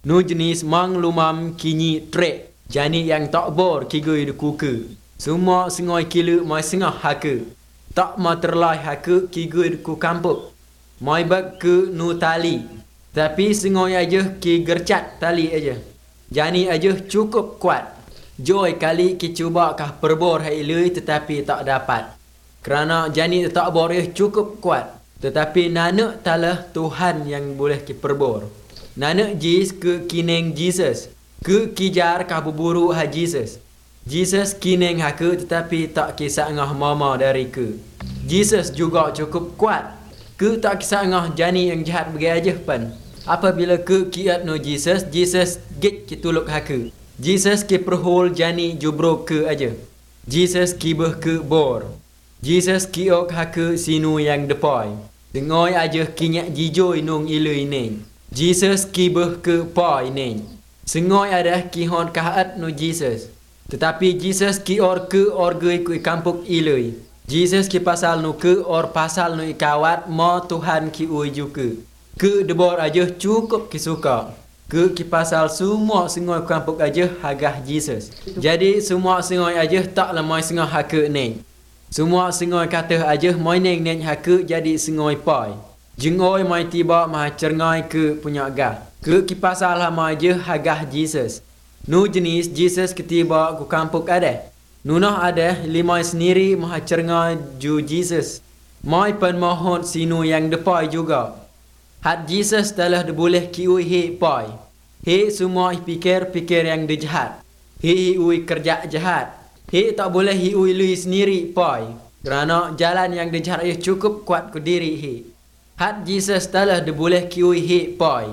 Nu jenis mang lumam kini trek. Jani yang tak bor kigui de kuku. Semua sengoi kilu mai sengah haka. Tak ma terlai haka kigui de ku kampuk. Mai bak ke nu tali. Tapi sengoi aja ki gercat tali aja. Jani aja cukup kuat. Joy kali ki cuba kah perbor hai lui tetapi tak dapat. Kerana jani tak bor cukup kuat. Tetapi nanak talah Tuhan yang boleh ki perbor. Nanak jis ke kineng Jesus. Ke kijar kah berburu ha Jesus. Jesus kineng ha ke tetapi tak kisah ngah mama dari ke. Jesus juga cukup kuat. Ke tak kisah ngah jani yang jahat bagi aja pan. Apabila ke kiat no Jesus, Jesus git ki tuluk ha ke. Jesus ki perhol jani jubro ke aja. Jesus ki beh ke bor. Jesus ki ok ha ke sinu yang depai. Tengoi aja kinyak jijoi nung ilui neng. Jesus ki beh ke pai neng. Sengoi ada ki hon kahat no Jesus. Tetapi Jesus ki or ke orgui ku kampuk ilui. Jesus ki pasal no ke or pasal no ikawat mo Tuhan ki ui juga. Ke debor aja cukup ki suka. Ke ki pasal semua sengoi kampuk aja hagah Jesus. Jadi semua sengoi aja tak lemai sengah hake neng. Semua sengoi kata aja moi neng neng hake jadi sengoi pai. Jengoi mai tiba mah cengai ke punya gah. Ke ki pasal hama aja hagah Jesus. Nu jenis Jesus ketiba ku kampuk ada. Nunah ada limai sendiri mah cengai ju Jesus. Mai pen mohon sinu yang depai juga. Hat Jesus telah boleh ki ui he pai. He semua pikir-pikir yang dejahat. He ui kerja jahat. He tak boleh he ui lui sendiri pai. Kerana jalan yang dejahat cukup kuat ku diri he. Hat Jesus telah boleh ki ui he pai.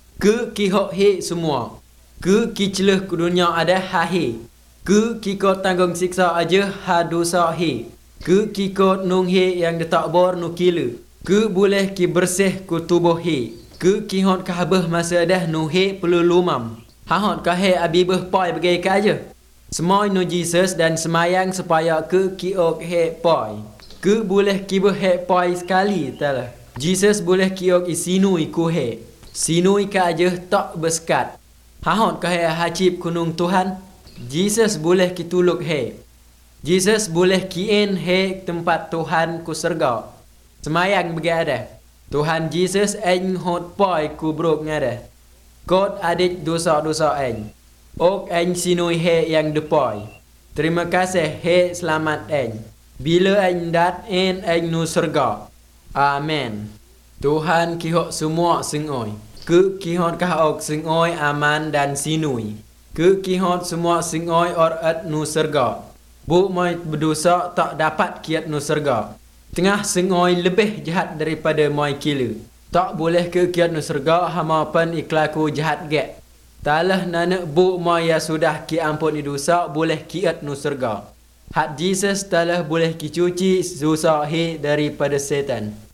Ke ki hok he semua. Ke ki celah ku dunia ada ha he. Ke ki ko tanggung siksa aja ha dosa he. Ke ki ko nung he yang detak bor nu kila. Ke boleh ki bersih ku tubuh he. Ke ki hot kabeh masa dah nu he perlu lumam. Ha hot ka he abibeh pai bagai ka aja. Semai nu Jesus dan semayang supaya ke ki ok he pai. Ke boleh ki beh he pai sekali talah. Jesus boleh ki ok isinui ku he. Sinui ka aja tak bersekat. Hahot ka he hacip kunung Tuhan. Jesus boleh ki tuluk he. Jesus boleh kien he tempat Tuhan ku serga. Semayang bagi ada. Tuhan Jesus en hot pai ku brok ngada. Kot adik dosa-dosa en. Ok en sinui he yang depai. Terima kasih he selamat en. Bila en dat en nu serga. Amen. Tuhan kihok semua sengoi. Ke kihot kahok sengoi aman dan sinui. Ke kihot semua sengoi or at nu serga. Bu mai berdosa tak dapat kiat nu serga. Tengah sengoi lebih jahat daripada mai kila. Tak boleh ke kiat nu serga hama pan iklaku jahat get. Talah nanak bu mai ya sudah ki ampun ni dosa boleh kiat nu serga. Hat Jesus talah boleh ki cuci dosa he daripada setan.